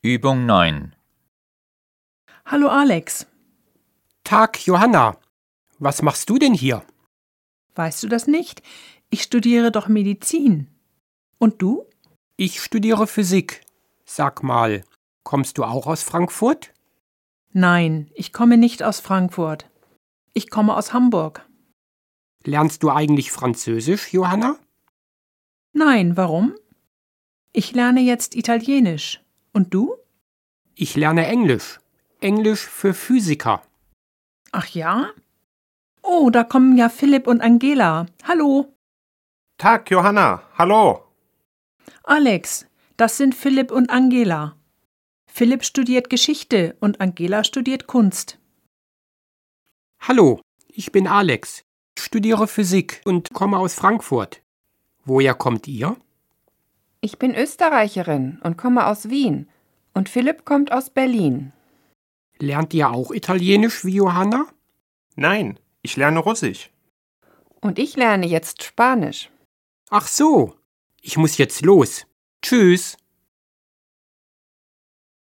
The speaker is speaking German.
Übung 9. Hallo Alex, Tag, Johanna. Was machst du denn hier? weißt du das nicht? Ich studiere doch Medizin. Und du? Ich studiere Physik. Sag mal, kommst du auch aus Frankfurt? Nein, ich komme nicht aus Frankfurt. Ich komme aus Hamburg. Lernst du eigentlich Französisch, Johanna? Nein, warum? Ich lerne jetzt Italienisch. Und du? Ich lerne Englisch. Englisch für Physiker. Ach ja? Oh, da kommen ja Philipp und Angela. Hallo. Tag, Johanna. Hallo. Alex, das sind Philipp und Angela. Philipp studiert Geschichte und Angela studiert Kunst. Hallo, ich bin Alex. Ich studiere Physik und komme aus Frankfurt. Woher kommt ihr? Ich bin Österreicherin und komme aus Wien. Und Philipp kommt aus Berlin. Lernt ihr auch Italienisch wie Johanna? Nein, ich lerne Russisch. Und ich lerne jetzt Spanisch. Ach so, ich muss jetzt los. Tschüss.